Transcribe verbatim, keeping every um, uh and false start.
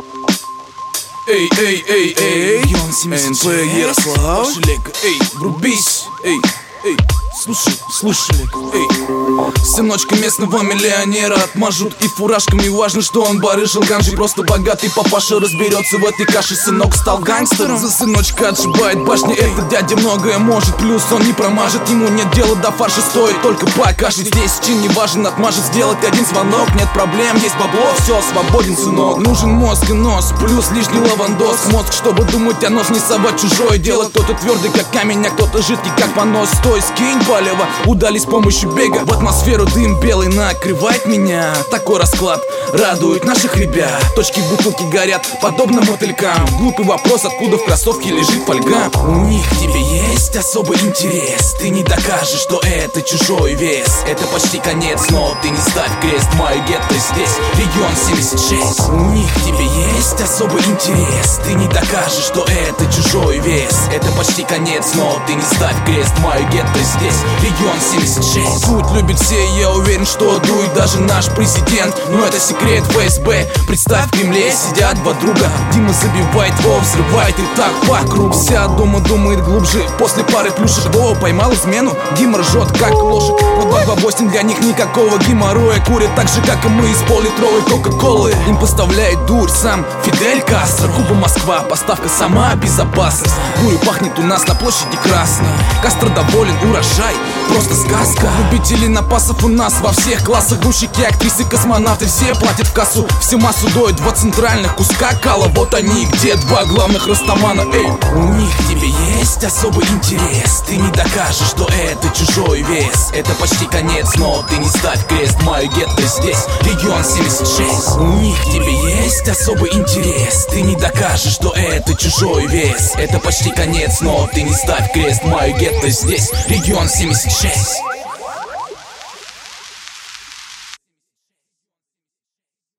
Эй, эй, эй, эй, эн пэ Ярослав, эй, врубись, эй, эй, слушай, слушай, эй. Сыночка местного миллионера отмажут и фуражками. Важно, что он барыжил ганжей. Просто богатый папаша разберется в этой каше. Сынок стал гангстером, за сыночка отшибает башня. Этот дядя многое может, плюс он не промажет. Ему нет дела до фарша, стоит только покашить. Здесь чин не важен, отмажет, сделать один звонок. Нет проблем, есть бабло, все, свободен, сынок. Нужен мозг и нос, плюс лишний лавандос. Мозг, чтобы думать о нос, не совать чужое дело. Кто-то твердый, как камень, а кто-то жидкий, как понос. Стой, скинь палево, удали с помощью бега. В атмосферу дым белый накрывает меня. Такой расклад радует наших ребят. Точки в бутылке горят, подобно мотылькам. Глупый вопрос, откуда в кроссовке лежит фольга. У них к тебе есть особый интерес. Ты не докажешь, что это чужой вес. Это почти конец, но ты не ставь крест. Мое гетто здесь, регион семьдесят шесть. У них к тебе есть особый интерес. Ты не докажешь, что это чужой вес. Это почти конец, но ты не ставь крест. Мое гетто здесь, регион семьдесят шесть. Путь любит все, я уверен, что дует даже наш президент. Но это секрет эф эс бэ. Представь, в Кремле сидят два друга. Дима забивает, Вова взрывает, и так по кругу. Вся дома думает глубже. После пары плюшек Вова поймал измену. Дима ржет, как лошадь. Но два восемь для них никакого геморроя. Курят так же, как и мы, из пол-литровой кока-колы. Им поставляет дурь сам Фидель Кастро. Куба Москва, поставка сама безопасность. Дурь пахнет у нас на площади Красной. Кастро доволен, урожай, просто сказка. Любители напасов у нас во всех классах. Грузчики, актрисы, космонавты, все платят в кассу. Всю массу доят два центральных куска кала. Вот они, где два главных растамана. Эй, у них к тебе есть особый интерес. Ты не докажешь, что это чужой вес. Это почти конец, но ты не ставь крест. Мое гетто здесь, регион семьдесят шесть. У них к тебе есть особый интерес. Ты не докажешь, что это чужой вес. Это почти конец, но ты не ставь крест. Мое гетто здесь, регион семьдесят шесть.